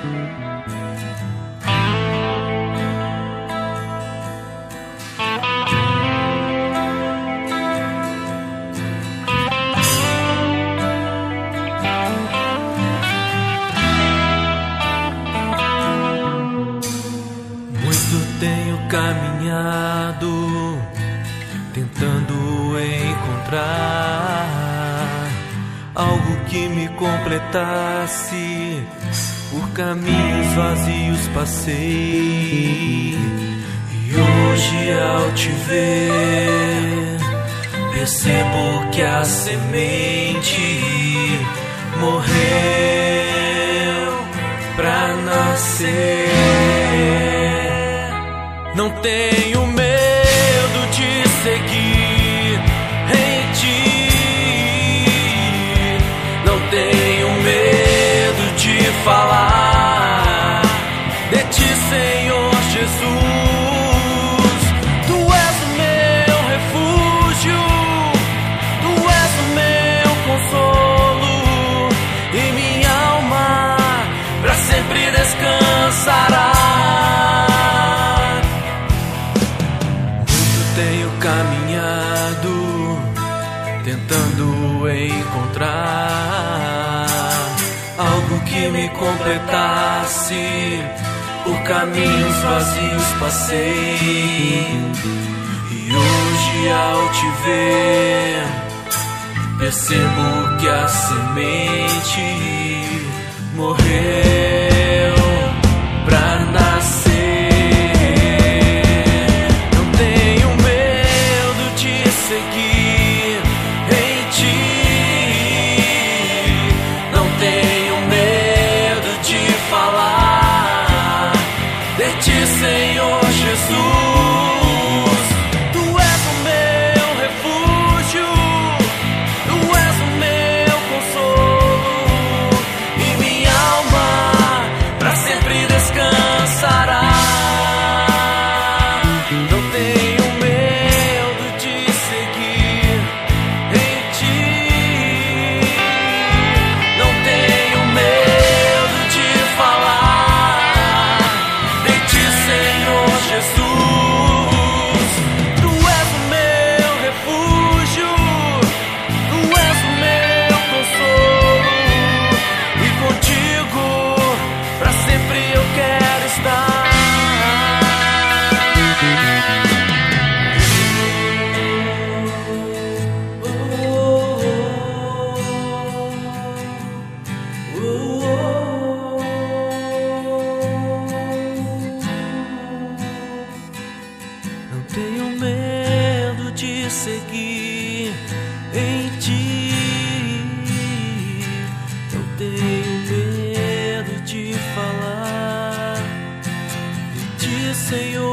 Tenho caminhado, tentando encontrar algo que me completasse. Por caminhos vazios passei, e hoje ao te ver, percebo que a semente morreu pra nascer. Não tenho medo de seguir em ti, não tenho medo de falar de ti, Senhor Jesus. Tu és o meu refúgio, tu és o meu consolo, e minha alma pra sempre descansará. Tenho caminhado, tentando encontrar algo que me completasse. Por caminhos vazios passei, e hoje ao te ver, percebo que a semente morreu pra nascer. Senhor Jesus, tu és o meu refúgio, tu és o meu consolo, e minha alma pra sempre descansará. Não tenho medo de seguir em ti, não tenho medo de falar de ti, Senhor Jesus. Tu és o meu refúgio, tu és o meu consolo, e contigo pra sempre eu quero estar. Não tenho medo de seguir em ti, não tenho medo de falar de ti, Senhor